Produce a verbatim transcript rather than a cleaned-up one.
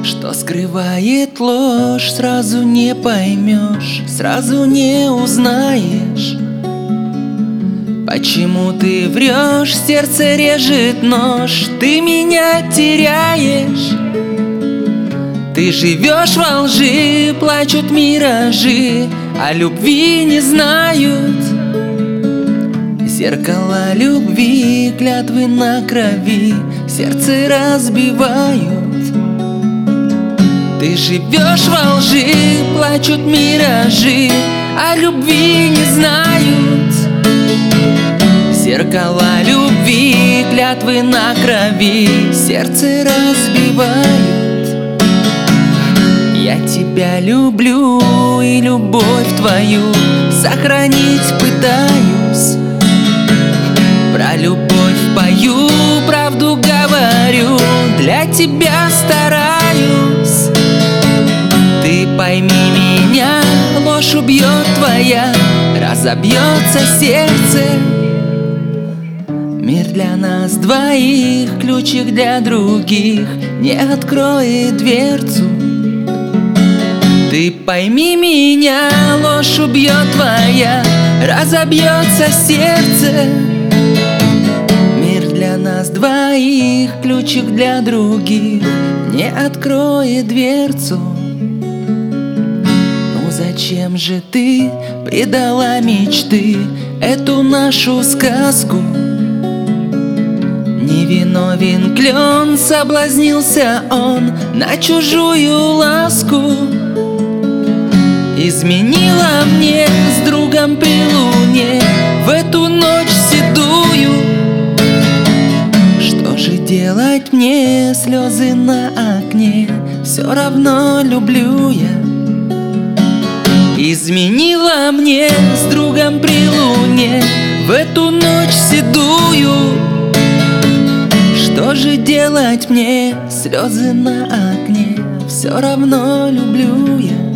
Что скрывает ложь, сразу не поймешь, сразу не узнаешь. Почему ты врешь, сердце режет нож, ты меня теряешь. Ты живешь во лжи, плачут миражи, а любви не знают. Зеркала любви, клятвы на крови, сердце разбивают. Ты живешь во лжи, плачут миражи, а любви не знают. Зеркала любви, клятвы на крови, сердце разбивают. Я тебя люблю и любовь твою сохранить пытаюсь. Про любовь пою, правду говорю, для тебя стараюсь. Ты пойми меня, ложь убьет твоя, разобьется сердце. Мир для нас двоих, ключик для других не откроет дверцу. Ты пойми меня, ложь убьет твоя, разобьется сердце. Мир для нас двоих, ключик для других не откроет дверцу. Ну зачем же ты предала мечты, эту нашу сказку? Невиновен клен, соблазнился он на чужую ласку. Изменила мне с другом при луне в эту ночь седую. Что же делать мне, слезы на окне, все равно люблю я. Изменила мне с другом при луне в эту ночь седую. Что же делать мне, слезы на окне, все равно люблю я.